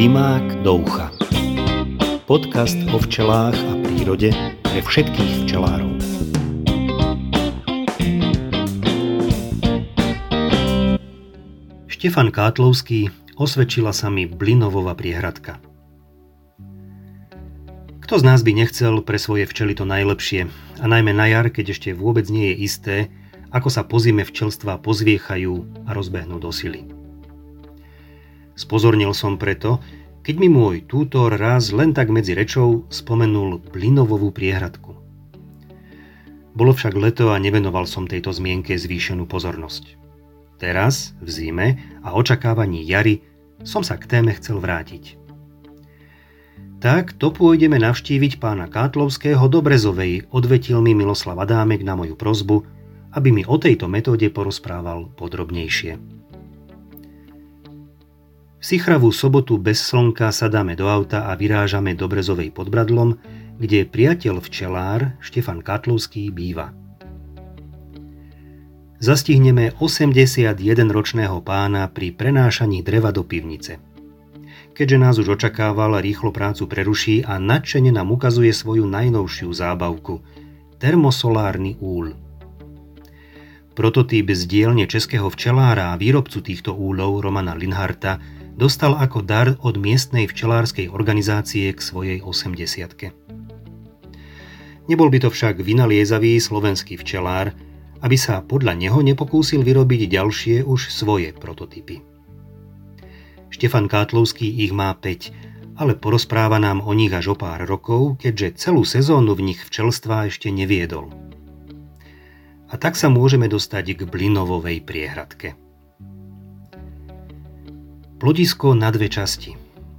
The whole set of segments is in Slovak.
Zimák do ucha. Podcast o včelách a prírode pre všetkých včelárov. Štefan Kátlovský, osvedčila sa mi Blinovova priehradka. Kto z nás by nechcel pre svoje včely to najlepšie, a najmä na jar, keď ešte vôbec nie je isté, ako sa po zime včelstvá pozviechajú a rozbehnú do sily. Spozornil som preto, keď mi môj tútor raz len tak medzi rečou spomenul Blinovovú priehradku. Bolo však leto a nevenoval som tejto zmienke zvýšenú pozornosť. Teraz, v zime a očakávaní jary, som sa k téme chcel vrátiť. Tak to pôjdeme navštíviť pána Kátlovského do Brezovej, odvetil mi Miloslav Adámek na moju prosbu, aby mi o tejto metóde porozprával podrobnejšie. V sichravú sobotu bez slnka sadáme do auta a vyrážame do Brezovej pod Bradlom, kde priateľ včelár Štefan Kátlovský býva. Zastihneme 81-ročného pána pri prenášaní dreva do pivnice. Keďže nás už očakával, rýchlo prácu preruší a nadšene nám ukazuje svoju najnovšiu zábavku – termosolárny úľ. Prototyp z dielne českého včelára a výrobcu týchto úľov Romana Linharta dostal ako dar od miestnej včelárskej organizácie k svojej 80-ke. Nebol by to však vynaliezavý slovenský včelár, aby sa podľa neho nepokúsil vyrobiť ďalšie už svoje prototypy. Štefan Kátlovský ich má 5, ale porozpráva nám o nich až o pár rokov, keďže celú sezónu v nich včelstvá ešte neviedol. A tak sa môžeme dostať k Blinovovej priehradke. Plodisko na dve časti.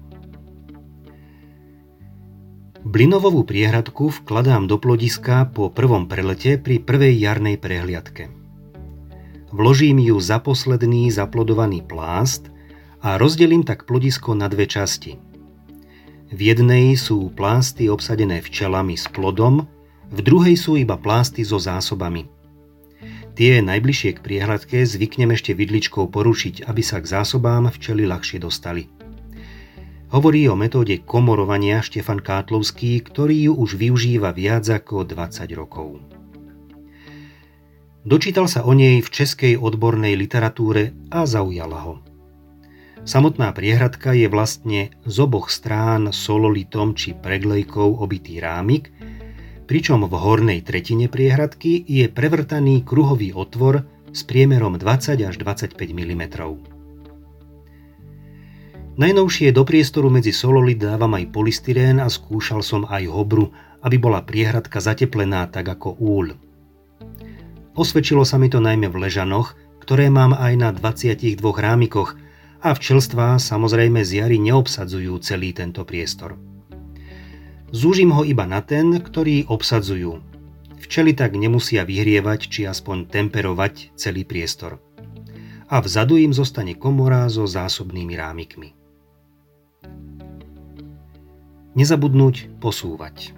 Blinovovú priehradku vkladám do plodiska po prvom prelete pri prvej jarnej prehliadke. Vložím ju za posledný zaplodovaný plást a rozdelím tak plodisko na dve časti. V jednej sú plásty obsadené včelami s plodom, v druhej sú iba plásty so zásobami. Tie najbližšie k priehradke zvyknem ešte vidličkou porušiť, aby sa k zásobám včely ľahšie dostali. Hovorí o metóde komorovania Štefan Kátlovský, ktorý ju už využíva viac ako 20 rokov. Dočítal sa o nej v českej odbornej literatúre a zaujala ho. Samotná priehradka je vlastne z oboch strán sololitom či preglejkou obitý rámik, pričom v hornej tretine priehradky je prevrtaný kruhový otvor s priemerom 20 až 25 mm. Najnovšie do priestoru medzi sololit dávam aj polystyrén a skúšal som aj hobru, aby bola priehradka zateplená tak ako úľ. Osvedčilo sa mi to najmä v ležanoch, ktoré mám aj na 22 rámikoch a včelstvá samozrejme z jary neobsadzujú celý tento priestor. Zúžim ho iba na ten, ktorý obsadzujú. Včely tak nemusia vyhrievať či aspoň temperovať celý priestor. A vzadu im zostane komora so zásobnými rámikmi. Nezabudnúť posúvať.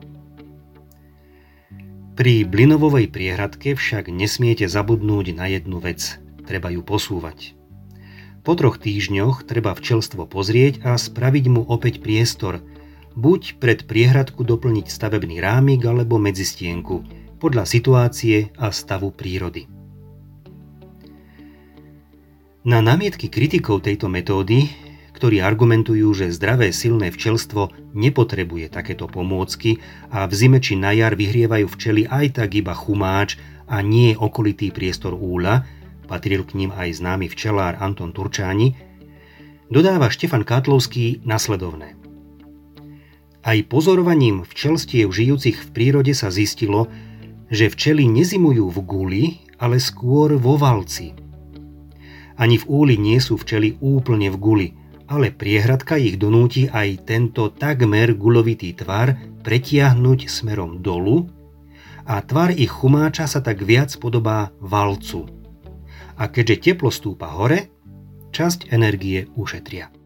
Pri Blinovovej priehradke však nesmiete zabudnúť na jednu vec. Treba ju posúvať. Po 3 týždňoch treba včelstvo pozrieť a spraviť mu opäť priestor, buď pred priehradku doplniť stavebný rámik alebo medzistienku, podľa situácie a stavu prírody. Na námietky kritikov tejto metódy, ktorí argumentujú, že zdravé silné včelstvo nepotrebuje takéto pomôcky a v zime či na jar vyhrievajú včely aj tak iba chumáč a nie okolitý priestor úľa, patril k ním aj známy včelár Anton Turčáni, dodáva Štefan Kátlovský nasledovné. Aj pozorovaním včelstiev žijúcich v prírode sa zistilo, že včely nezimujú v guli, ale skôr vo valci. Ani v úli nie sú včely úplne v guli, ale priehradka ich donúti aj tento takmer gulovitý tvar pretiahnuť smerom dolu a tvar ich chumáča sa tak viac podobá valcu. A keďže teplo stúpa hore, časť energie ušetria.